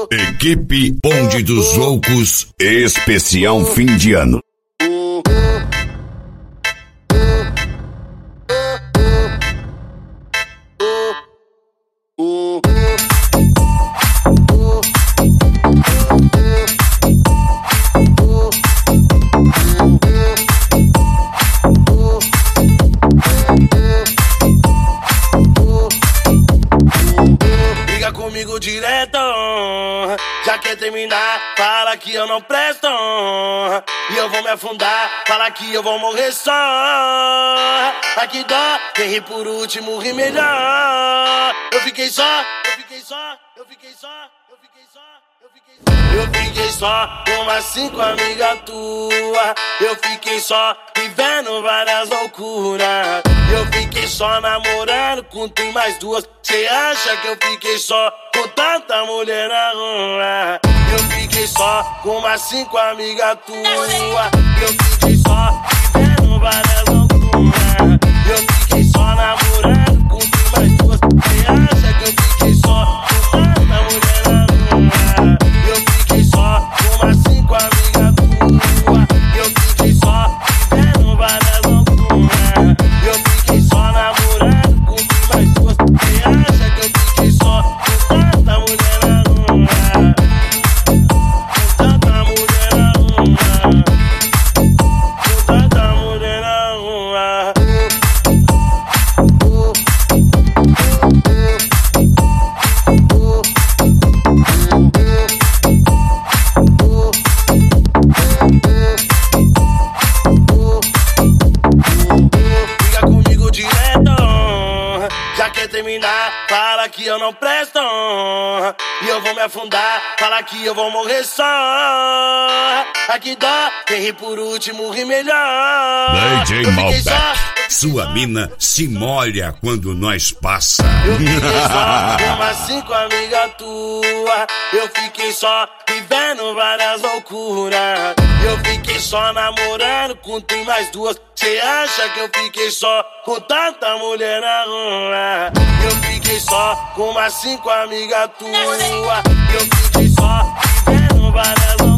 Equipe Bonde dos Loucos, especial fim de ano. Liga comigo direto, já quer terminar, fala que eu não presto. E eu vou me afundar, fala que eu vou morrer só. Aqui dó, quem ri por último ri melhor. Eu fiquei só, eu fiquei só, eu fiquei só, eu fiquei só, eu fiquei só. Eu fiquei só com umas 5 amigas tuas. Eu fiquei só vivendo várias loucuras. Eu fiquei só namorando com tu e mais 2. Cê acha que eu fiquei só com tanta mulher na rua? Eu fiquei só com umas 5 amigas tuas. Eu fiquei só vivendo várias loucuras. Eu fiquei só namorando com tu e mais 2. Cê acha que eu fiquei só com tanta mulher na rua? Eu fiquei só com umas 5 amigas tuas. Eu fiquei só vivendo várias loucuras. Eu fiquei só namorando com tu e mais 2. Cê acha que eu fiquei só com tanta mulher na rua? Com tanta mulher na rua. Com tanta mulher na rua. Liga comigo direto, já quer terminar, fala que eu não presto. E eu vou me afundar, fala que eu vou morrer só. Aqui dó, quem ri por último ri melhor. DJ Eu fiquei só, Malbec, sua mina se molha quando nós passa. eu fiquei só com umas 5 amigas tuas. Eu fiquei só vivendo várias loucuras. Eu fiquei só namorando com tu e mais 2. Cê acha que eu fiquei só com tanta mulher na rua? Eu fiquei só com umas 5 amigas tuas. Eu fiquei só vivendo várias loucuras.